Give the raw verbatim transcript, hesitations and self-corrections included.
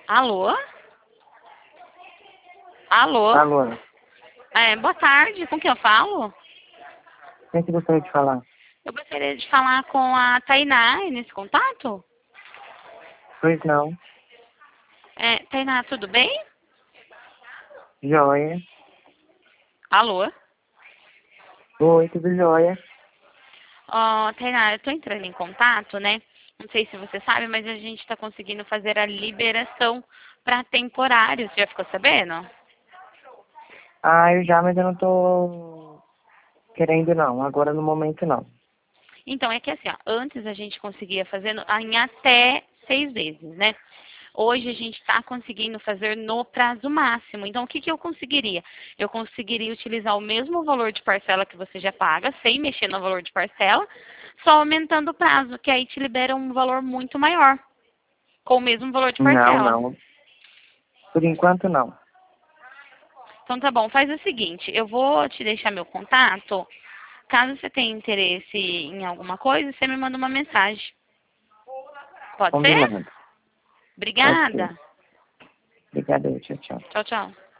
Alô? Alô? Alô, É, boa tarde, com quem eu falo? quem que gostaria de falar? Eu gostaria de falar com a Tainá nesse contato. Pois não. É, Tainá, tudo bem? Joia. Alô? Oi, tudo jóia? Ó, Tainá, eu tô entrando em contato, né? Não sei se você sabe, mas a gente tá conseguindo fazer a liberação para temporário. Você já ficou sabendo? Ah, eu já, mas eu não tô querendo não. Agora no momento não. Então, é que assim, ó, antes a gente conseguia fazer no- em até seis vezes, né? Hoje a gente está conseguindo fazer no prazo máximo. Então, o que, que eu conseguiria? Eu conseguiria utilizar o mesmo valor de parcela que você já paga, sem mexer no valor de parcela, só aumentando o prazo, que aí te libera um valor muito maior, com o mesmo valor de Não, parcela. não. Por enquanto não. Então, tá bom, faz o seguinte, eu vou te deixar meu contato. Caso você tenha interesse em alguma coisa, você me manda uma mensagem. Pode ser? Combinado. Pode ser. Obrigada. Obrigado, tchau, tchau. Tchau, tchau.